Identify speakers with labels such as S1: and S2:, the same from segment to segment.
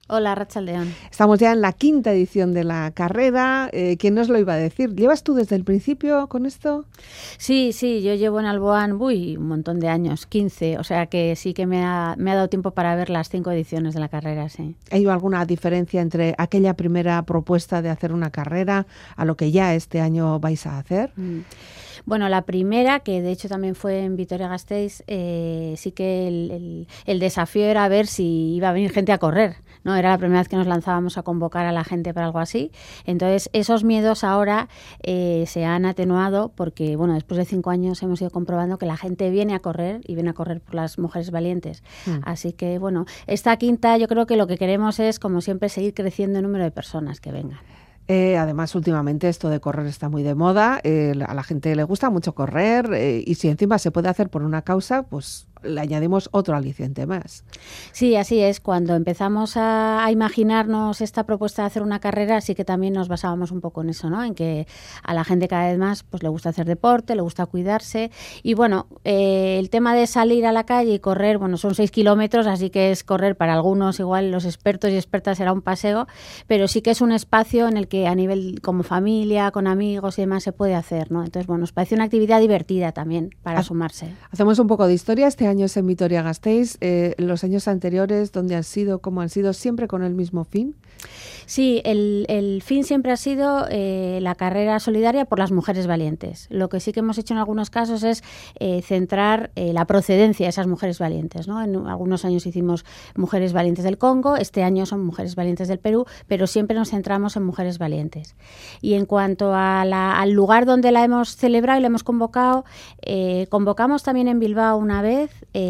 S1: Hola, Arratsaldeon.
S2: Estamos ya en la 5ª edición de la carrera. ¿Quién nos lo iba a decir? ¿Llevas tú desde el principio con esto?
S1: Sí, yo llevo en Alboan un montón de años, 15, o sea que sí que me ha dado tiempo para ver las 5 ediciones de la carrera, sí.
S2: ¿Hay alguna diferencia entre aquella primera propuesta de hacer una carrera a lo que ya este año vais a hacer?
S1: Bueno, la primera, que de hecho también fue en Vitoria-Gasteiz, sí que el desafío era ver si iba a venir gente a correr, ¿no? Era la primera vez que nos lanzábamos a convocar a la gente para algo así. Entonces, esos miedos ahora se han atenuado porque, bueno, después de 5 años hemos ido comprobando que la gente viene a correr y viene a correr por las mujeres valientes. Así que, bueno, esta 5ª yo creo que lo que queremos es, como siempre, seguir creciendo el número de personas que vengan.
S2: Además, últimamente esto de correr está muy de moda, a la gente le gusta mucho correr y si encima se puede hacer por una causa, pues le añadimos otro aliciente más.
S1: Sí, así es. Cuando empezamos a imaginarnos esta propuesta de hacer una carrera, sí que también nos basábamos un poco en eso, ¿no? En que a la gente cada vez más pues le gusta hacer deporte, le gusta cuidarse y bueno, el tema de salir a la calle y correr, bueno, son 6 kilómetros, así que es correr para algunos, igual los expertos y expertas será un paseo, pero sí que es un espacio en el que a nivel como familia, con amigos y demás se puede hacer, ¿no? Entonces, bueno, nos parece una actividad divertida también para sumarse.
S2: Hacemos un poco de historia. Este año es en Vitoria-Gasteiz. Los años anteriores, ¿dónde han sido? ¿Cómo han sido? ¿Siempre con el mismo fin?
S1: Sí, el fin siempre ha sido la carrera solidaria por las mujeres valientes. Lo que sí que hemos hecho en algunos casos es centrar la procedencia de esas mujeres valientes, ¿no? En algunos años hicimos mujeres valientes del Congo, este año son mujeres valientes del Perú, pero siempre nos centramos en mujeres valientes. Y en cuanto al lugar donde la hemos celebrado y la hemos convocado, convocamos también en Bilbao una vez,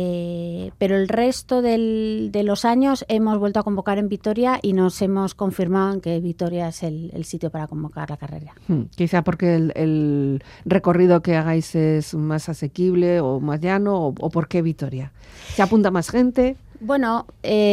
S1: pero el resto de los años hemos vuelto a convocar en Vitoria y nos hemos confirmado en que Vitoria es el sitio para convocar la carrera.
S2: Quizá porque el recorrido que hagáis es más asequible o más llano, o ¿por qué Vitoria? ¿Se apunta más gente?
S1: Bueno,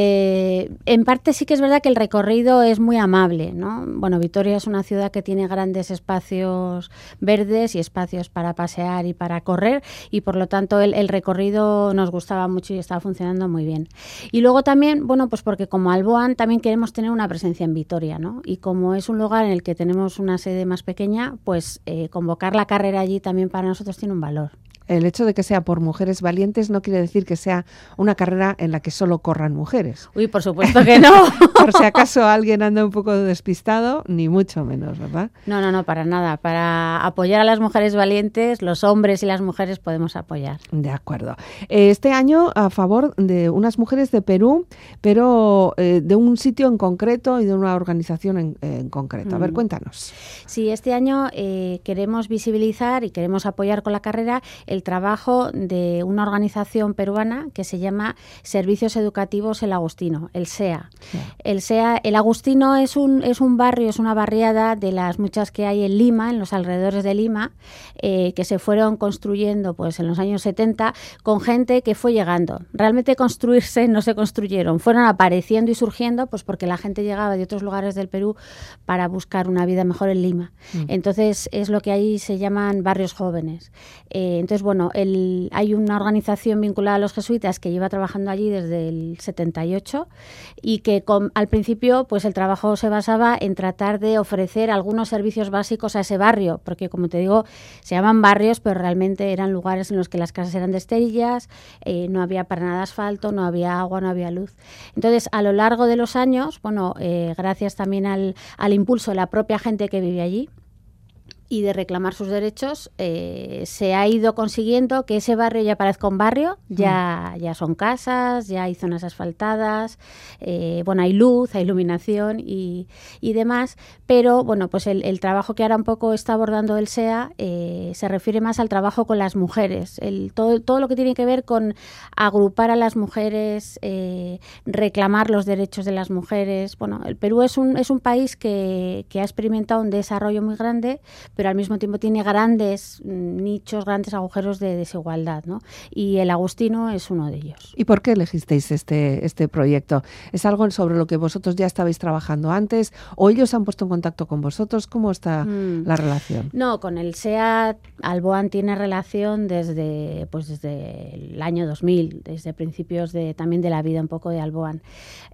S1: en parte sí que es verdad que el recorrido es muy amable, ¿no? Bueno, Vitoria es una ciudad que tiene grandes espacios verdes y espacios para pasear y para correr y por lo tanto el recorrido nos gustaba mucho y estaba funcionando muy bien. Y luego también, bueno, pues porque como Alboan también queremos tener una presencia en Vitoria, ¿no? Y como es un lugar en el que tenemos una sede más pequeña, pues convocar la carrera allí también para nosotros tiene un valor.
S2: El hecho de que sea por mujeres valientes no quiere decir que sea una carrera en la que solo corran mujeres.
S1: Uy, por supuesto que no.
S2: Por si acaso alguien anda un poco despistado, ni mucho menos, ¿verdad?
S1: No, para nada. Para apoyar a las mujeres valientes, los hombres y las mujeres podemos apoyar.
S2: De acuerdo. Este año a favor de unas mujeres de Perú, pero de un sitio en concreto y de una organización en concreto. A ver, cuéntanos.
S1: Sí, este año queremos visibilizar y queremos apoyar con la carrera el trabajo de una organización peruana que se llama Servicios Educativos El Agustino, el SEA. Sí. El Agustino es un barrio, es una barriada de las muchas que hay en Lima, en los alrededores de Lima, que se fueron construyendo pues en los años 70 con gente que fue llegando. Realmente construirse no se construyeron, fueron apareciendo y surgiendo pues porque la gente llegaba de otros lugares del Perú para buscar una vida mejor en Lima. Entonces es lo que ahí se llaman barrios jóvenes. Entonces, bueno, hay una organización vinculada a los jesuitas que lleva trabajando allí desde el 78 y que al principio pues el trabajo se basaba en tratar de ofrecer algunos servicios básicos a ese barrio, porque como te digo, se llaman barrios, pero realmente eran lugares en los que las casas eran de esterillas, no había para nada asfalto, no había agua, no había luz. Entonces, a lo largo de los años, bueno, gracias también al impulso de la propia gente que vive allí, y de reclamar sus derechos, se ha ido consiguiendo que ese barrio ya parezca un barrio, ya son casas, ya hay zonas asfaltadas, bueno, hay luz, hay iluminación y demás, pero bueno, pues el trabajo que ahora un poco está abordando el SEA se refiere más al trabajo con las mujeres, todo lo que tiene que ver con agrupar a las mujeres, reclamar los derechos de las mujeres. Bueno, el Perú es un país que ha experimentado un desarrollo muy grande, pero al mismo tiempo tiene grandes nichos, grandes agujeros de desigualdad, ¿no? Y el Agustino es uno de ellos.
S2: ¿Y por qué elegisteis este proyecto? ¿Es algo sobre lo que vosotros ya estabais trabajando antes o ellos se han puesto en contacto con vosotros? ¿Cómo está la relación?
S1: No, con el SEA Alboan tiene relación desde el año 2000, desde principios también de la vida un poco de Alboan.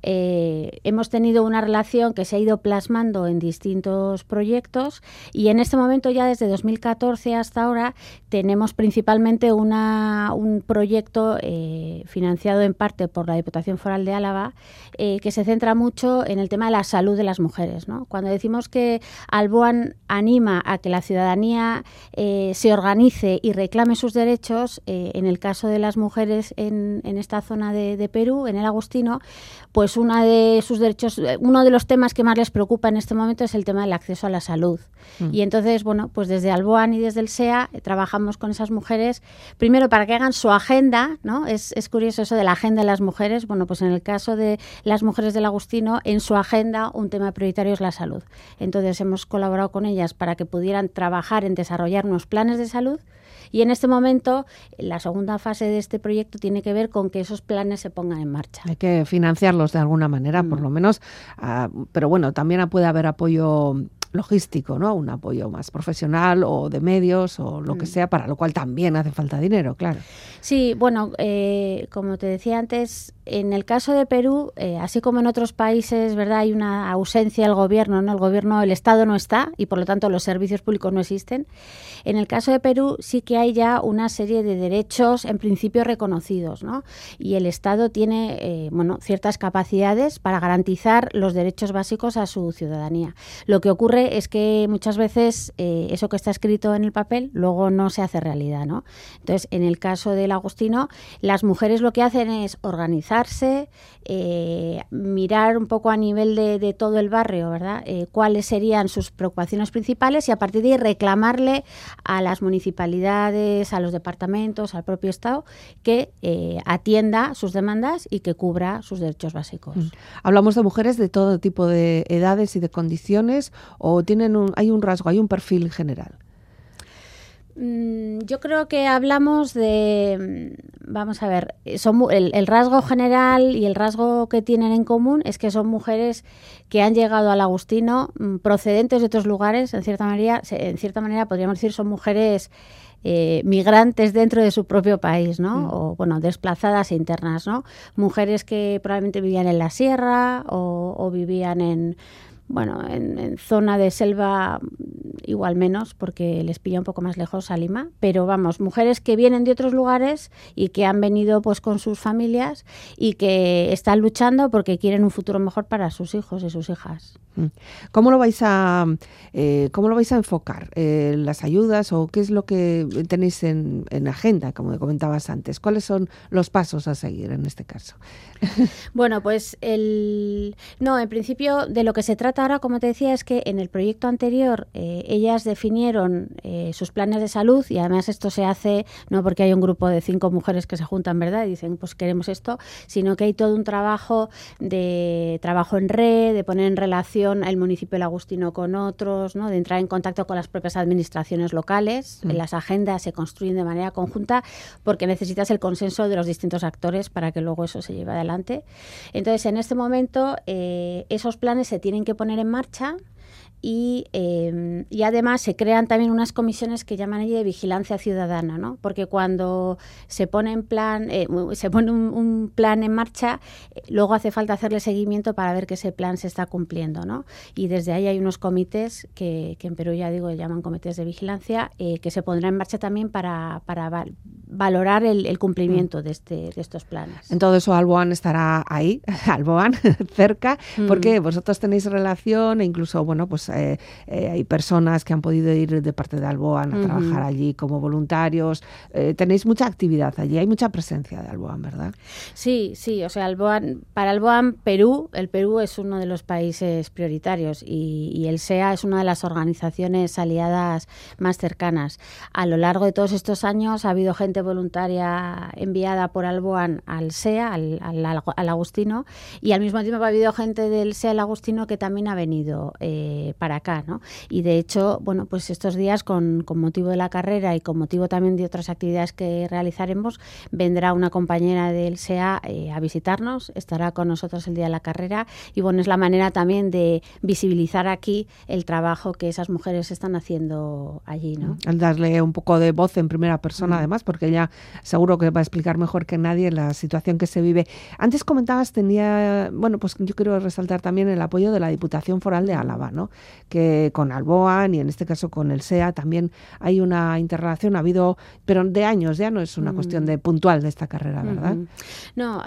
S1: Hemos tenido una relación que se ha ido plasmando en distintos proyectos y en este momento ya desde 2014 hasta ahora tenemos principalmente un proyecto financiado en parte por la Diputación Foral de Álava que se centra mucho en el tema de la salud de las mujeres, ¿no? Cuando decimos que Alboan anima a que la ciudadanía se organice y reclame sus derechos, en el caso de las mujeres en esta zona de Perú, en el Agustino, pues uno de sus derechos, uno de los temas que más les preocupa en este momento es el tema del acceso a la salud. Y entonces, bueno, pues desde Alboan y desde el SEA trabajamos con esas mujeres, primero para que hagan su agenda, ¿no? Es curioso eso de la agenda de las mujeres. Bueno, pues en el caso de las mujeres del Agustino, en su agenda un tema prioritario es la salud. Entonces hemos colaborado con ellas para que pudieran trabajar en desarrollar unos planes de salud. Y en este momento, la segunda fase de este proyecto tiene que ver con que esos planes se pongan en marcha.
S2: Hay que financiarlos de alguna manera, por lo menos. Pero bueno, también puede haber apoyo logístico, ¿no? Un apoyo más profesional o de medios o lo que sea, para lo cual también hace falta dinero, claro.
S1: Sí, bueno, como te decía antes, en el caso de Perú, así como en otros países, ¿verdad? Hay una ausencia del gobierno, ¿no? El Estado no está y por lo tanto los servicios públicos no existen. En el caso de Perú sí que hay ya una serie de derechos en principio reconocidos, ¿no? Y el Estado tiene, ciertas capacidades para garantizar los derechos básicos a su ciudadanía. Lo que ocurre es que muchas veces eso que está escrito en el papel luego no se hace realidad, ¿no? Entonces, en el caso del Agustino, las mujeres lo que hacen es organizarse, mirar un poco a nivel de todo el barrio, ¿verdad? Cuáles serían sus preocupaciones principales y a partir de ahí reclamarle a las municipalidades, a los departamentos, al propio Estado, que atienda sus demandas y que cubra sus derechos básicos.
S2: Hablamos de mujeres de todo tipo de edades y de condiciones, o hay un rasgo, hay un perfil general.
S1: Yo creo que hablamos de, vamos a ver, el rasgo general y el rasgo que tienen en común es que son mujeres que han llegado al Agustino procedentes de otros lugares. En cierta manera podríamos decir son mujeres migrantes dentro de su propio país, ¿no? O bueno, desplazadas e internas, ¿no? Mujeres que probablemente vivían en la sierra o vivían en zona de selva, igual menos, porque les pilla un poco más lejos a Lima, pero vamos, mujeres que vienen de otros lugares y que han venido pues con sus familias y que están luchando porque quieren un futuro mejor para sus hijos y sus hijas.
S2: ¿Cómo lo vais a enfocar? ¿Las ayudas o qué es lo que tenéis en agenda, como me comentabas antes? ¿Cuáles son los pasos a seguir en este caso?
S1: Bueno, pues en principio de lo que se trata ahora, como te decía, es que en el proyecto anterior ellas definieron sus planes de salud y además esto se hace no porque hay un grupo de 5 mujeres que se juntan, ¿verdad? Y dicen, pues queremos esto, sino que hay todo un trabajo en red, de poner en relación el municipio del Agustino con otros, ¿no? De entrar en contacto con las propias administraciones locales. Las agendas se construyen de manera conjunta porque necesitas el consenso de los distintos actores para que luego eso se lleve adelante. Entonces, en este momento, esos planes se tienen que poner en marcha. Y además se crean también unas comisiones que llaman allí de vigilancia ciudadana, ¿no? Porque cuando se pone un plan en marcha, luego hace falta hacerle seguimiento para ver que ese plan se está cumpliendo, ¿no? Y desde ahí hay unos comités que en Perú, ya digo, llaman comités de vigilancia, que se pondrán en marcha también para valorar el cumplimiento de estos planes.
S2: En todo eso Alboan estará ahí, Alboan, cerca, porque vosotros tenéis relación e incluso, pues hay personas que han podido ir de parte de Alboan a trabajar allí como voluntarios. Tenéis mucha actividad allí, hay mucha presencia de Alboan, ¿verdad?
S1: Sí, o sea, para Alboan, el Perú es uno de los países prioritarios y el SEA es una de las organizaciones aliadas más cercanas. A lo largo de todos estos años ha habido gente voluntaria enviada por Alboan al SEA, al Agustino, y al mismo tiempo ha habido gente del SEA al Agustino que también ha venido para acá, ¿no? Y de hecho, bueno, pues estos días con motivo de la carrera y con motivo también de otras actividades que realizaremos, vendrá una compañera del SEA a visitarnos, estará con nosotros el día de la carrera y bueno, es la manera también de visibilizar aquí el trabajo que esas mujeres están haciendo allí, ¿no?
S2: Al darle un poco de voz en primera persona, además, porque ella seguro que va a explicar mejor que nadie la situación que se vive. Antes comentabas, bueno, pues yo quiero resaltar también el apoyo de la Diputación Foral de Álava, ¿no? Que con Alboan y en este caso con el SEA también hay una interrelación, ha habido, pero de años, ya no es una cuestión de puntual de esta carrera, ¿verdad?
S1: No,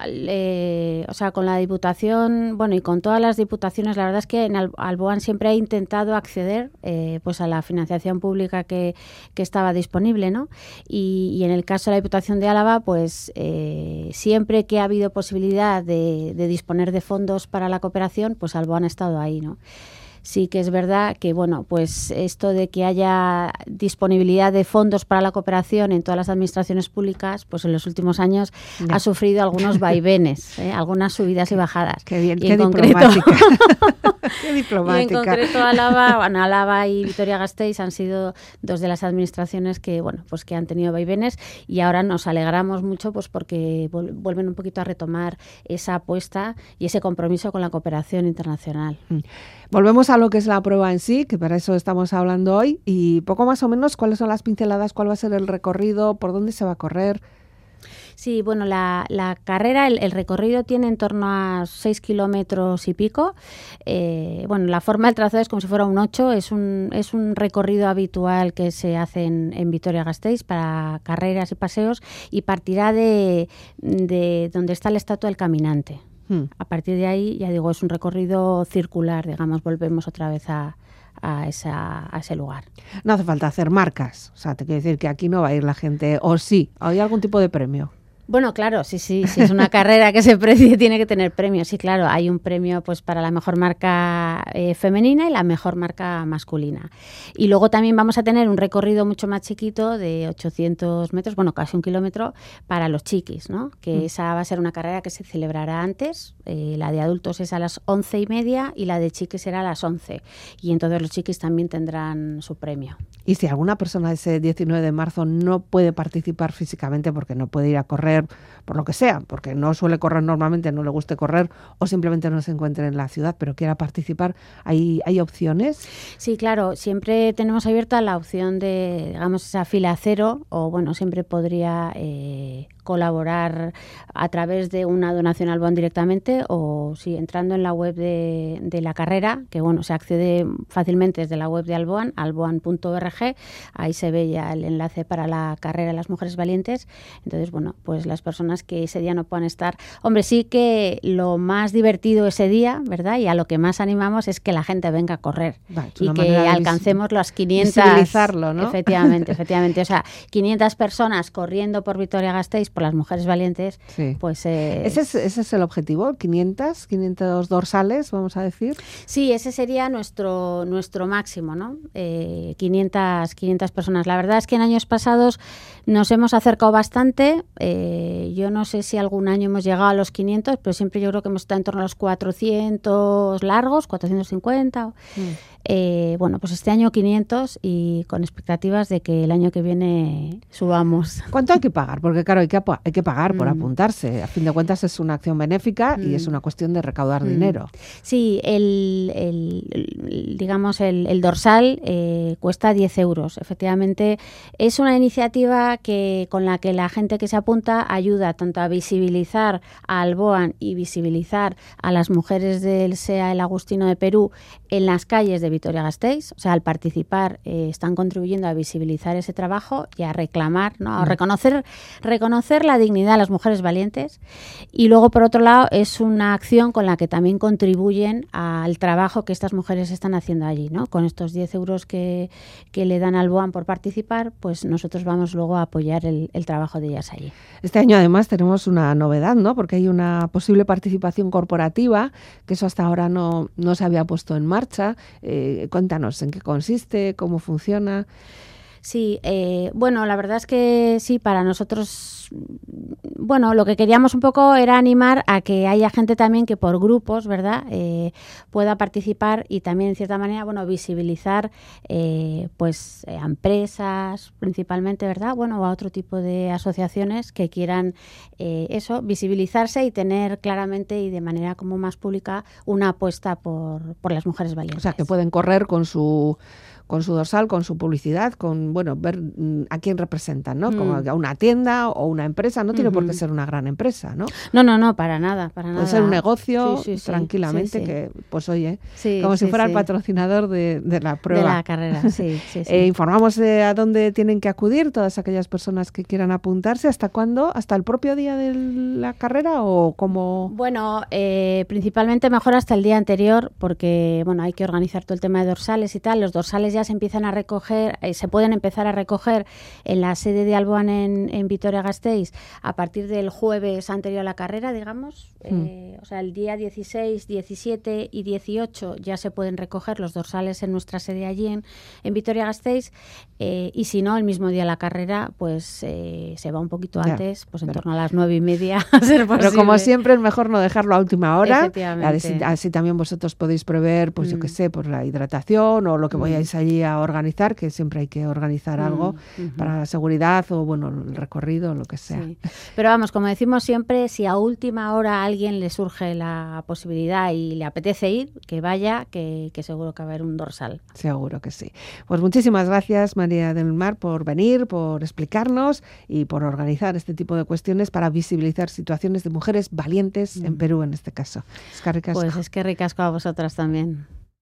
S1: o sea, con la Diputación, bueno, y con todas las diputaciones, la verdad es que en Alboan siempre ha intentado acceder pues a la financiación pública que estaba disponible, ¿no? Y en el caso de la Diputación de Álava, pues siempre que ha habido posibilidad de disponer de fondos para la cooperación, pues Alboan ha estado ahí, ¿no? Sí que es verdad que, bueno, pues esto de que haya disponibilidad de fondos para la cooperación en todas las administraciones públicas, pues en los últimos años ha sufrido algunos vaivenes, algunas subidas y bajadas.
S2: Qué bien,
S1: y
S2: qué diplomática. Qué diplomática.
S1: Y en concreto Álava y Vitoria-Gasteiz han sido dos de las administraciones que, bueno, pues que han tenido vaivenes y ahora nos alegramos mucho pues porque vuelven un poquito a retomar esa apuesta y ese compromiso con la cooperación internacional.
S2: Volvemos a lo que es la prueba en sí, que para eso estamos hablando hoy, y poco más o menos cuáles son las pinceladas, cuál va a ser el recorrido, por dónde se va a correr.
S1: Sí, bueno, la carrera, el recorrido tiene en torno a 6 kilómetros y pico. Bueno, la forma del trazado es como si fuera un 8, es un recorrido habitual que se hace en Vitoria-Gasteiz para carreras y paseos y partirá de donde está la estatua del caminante. A partir de ahí, ya digo, es un recorrido circular, digamos, volvemos otra vez a ese lugar.
S2: No hace falta hacer marcas, o sea, te quiero decir que aquí no va a ir la gente, o sí, ¿hay algún tipo de premio?
S1: Bueno, claro, sí, es una carrera que se precie, tiene que tener premios. Sí, claro, hay un premio pues para la mejor marca femenina y la mejor marca masculina. Y luego también vamos a tener un recorrido mucho más chiquito de 800 metros, bueno, casi 1 kilómetro, para los chiquis, ¿no? Que esa va a ser una carrera que se celebrará antes. La de adultos es a las 11:30 y la de chiquis será a las 11. Y entonces los chiquis también tendrán su premio.
S2: Y si alguna persona ese 19 de marzo no puede participar físicamente porque no puede ir a correr, por lo que sea, porque no suele correr normalmente, no le guste correr o simplemente no se encuentre en la ciudad, pero quiera participar, ¿hay opciones?
S1: Sí, claro, siempre tenemos abierta la opción de, digamos, esa fila cero o, bueno, siempre podría colaborar a través de una donación al Alboan directamente o sí, entrando en la web de la carrera, que bueno, se accede fácilmente desde la web de Alboan, alboan.org, ahí se ve ya el enlace para la carrera de las mujeres valientes. Entonces, bueno, pues las personas que ese día no puedan estar, hombre, sí que lo más divertido ese día, ¿verdad? Y a lo que más animamos es que la gente venga a correr y que alcancemos las 500,
S2: visibilizarlo, ¿no?
S1: Efectivamente, o sea, 500 personas corriendo por Vitoria-Gasteiz, por las mujeres valientes, sí. Pues...
S2: ¿Ese es el objetivo? ¿500 dorsales, vamos a decir?
S1: Sí, ese sería nuestro máximo, ¿no? 500 personas. La verdad es que en años pasados nos hemos acercado bastante. Yo no sé si algún año hemos llegado a los 500, pero siempre yo creo que hemos estado en torno a los 400 largos, 450. Bueno, pues este año 500 y con expectativas de que el año que viene subamos.
S2: ¿Cuánto hay que pagar? Porque claro, hay que pagar por apuntarse. A fin de cuentas es una acción benéfica y es una cuestión de recaudar dinero.
S1: Sí, digamos el dorsal cuesta 10 euros. Efectivamente, es una iniciativa con la que la gente que se apunta ayuda tanto a visibilizar a Alboan y visibilizar a las mujeres del SEA El Agustino de Perú en las calles de Vitoria-Gasteiz. O sea, al participar están contribuyendo a visibilizar ese trabajo y a reclamar, ¿no? A reconocer la dignidad de las mujeres valientes. Y luego, por otro lado, es una acción con la que también contribuyen al trabajo que estas mujeres están haciendo allí, ¿no? Con estos 10 euros que le dan al Alboan por participar, pues nosotros vamos luego a apoyar el trabajo de ellas allí.
S2: Este año además tenemos una novedad, ¿no? Porque hay una posible participación corporativa, que eso hasta ahora no se había puesto en marcha. Cuéntanos en qué consiste, cómo funciona.
S1: Sí, bueno, la verdad es que sí, para nosotros, bueno, lo que queríamos un poco era animar a que haya gente también que por grupos, ¿verdad?, pueda participar y también, en cierta manera, bueno, visibilizar, pues, a empresas principalmente, ¿verdad?, bueno, o a otro tipo de asociaciones que quieran, eso, visibilizarse y tener claramente y de manera como más pública una apuesta por las mujeres valientes.
S2: O sea, que pueden correr con su dorsal, con su publicidad, con, bueno, ver a quién representan, ¿no? Como a una tienda o una empresa, no tiene por qué ser una gran empresa, ¿no?
S1: No, para nada, para nada.
S2: Puede ser un negocio,
S1: sí,
S2: tranquilamente, que, pues oye,
S1: sí,
S2: como si fuera el patrocinador de la prueba.
S1: De la carrera, sí.
S2: Informamos a dónde tienen que acudir todas aquellas personas que quieran apuntarse. ¿Hasta cuándo? ¿Hasta el propio día de la carrera o cómo?
S1: Bueno, principalmente mejor hasta el día anterior, porque, bueno, hay que organizar todo el tema de dorsales y tal. Los dorsales ya se empiezan a recoger, se pueden empezar a recoger en la sede de Alboan en Vitoria-Gasteiz a partir del jueves anterior a la carrera, digamos. O sea, el día 16, 17 y 18 ya se pueden recoger los dorsales en nuestra sede allí en Vitoria-Gasteiz, y si no, el mismo día de la carrera, pues se va un poquito antes, pues en torno a las 9:30 a ser posible.
S2: Pero como siempre es mejor no dejarlo a última hora.
S1: Efectivamente.
S2: Así también vosotros podéis prever, pues yo qué sé, por la hidratación o lo que vayáis allí a organizar, que siempre hay que organizar algo para la seguridad o, bueno, el recorrido, lo que sea.
S1: Sí. Pero vamos, como decimos siempre, si a última hora a alguien le surge la posibilidad y le apetece ir, que vaya, que seguro que va a haber un dorsal.
S2: Seguro que sí. Pues muchísimas gracias, María del Mar, por venir, por explicarnos y por organizar este tipo de cuestiones para visibilizar situaciones de mujeres valientes en Perú, en este caso.
S1: Pues es que ricasco a vosotras también.